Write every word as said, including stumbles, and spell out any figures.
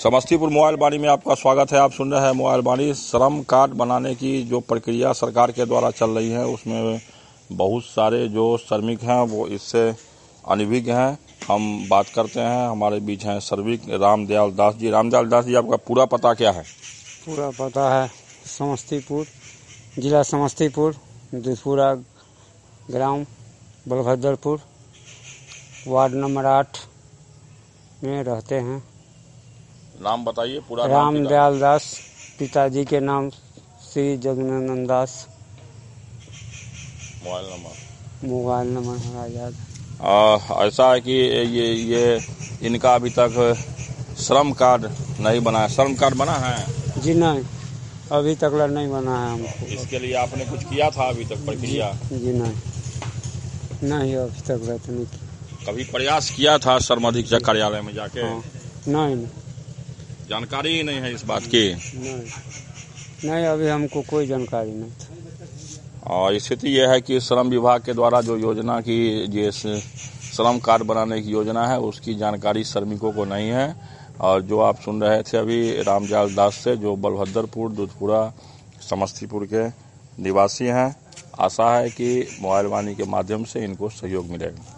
Samastipur mobile वाणी में आपका स्वागत है। आप सुन रहे हैं मोबाइल वाणी। श्रम कार्ड बनाने की जो प्रक्रिया सरकार के द्वारा चल रही है उसमें बहुत सारे जो श्रमिक हैं वो इससे अनभिज्ञ हैं। हम बात करते हैं, हमारे बीच हैं श्रमिक रामदयाल दास जी। रामदयाल दास जी, आपका पूरा पता क्या है? पूरा पता है समस्तीपुर, जिला समस्तीपुर, दूधपुरा ग्राम बलभद्रपुर, वार्ड नंबर आठ में रहते हैं। नाम बताइए पूरा। रामदयाल दास, पिताजी के नाम Shri Jagnandan Das. Mobile number mobile number आजाद। ऐसा है कि ये ये इनका अभी तक श्रम कार्ड नहीं बना है। श्रम कार्ड बना है? जी नहीं, अभी तक नहीं बना है हमको। इसके लिए आपने कुछ किया था अभी तक प्रक्रिया? जी, जी नहीं नहीं अभी तक नहीं। कभी प्रयास किया था श्रम अधीक्षक कार्यालय में जाके? हाँ, नहीं नहीं जानकारी ही नहीं है इस बात की? नहीं नहीं अभी हमको कोई जानकारी नहीं था। और स्थिति यह है कि श्रम विभाग के द्वारा जो योजना की ये श्रम कार्ड बनाने की योजना है उसकी जानकारी श्रमिकों को नहीं है। और जो आप सुन रहे थे अभी रामदयाल दास से, जो बलभद्रपुर दूधपुरा समस्तीपुर के निवासी हैं। आशा है कि मोबाइल वाणी के माध्यम से इनको सहयोग मिलेगा।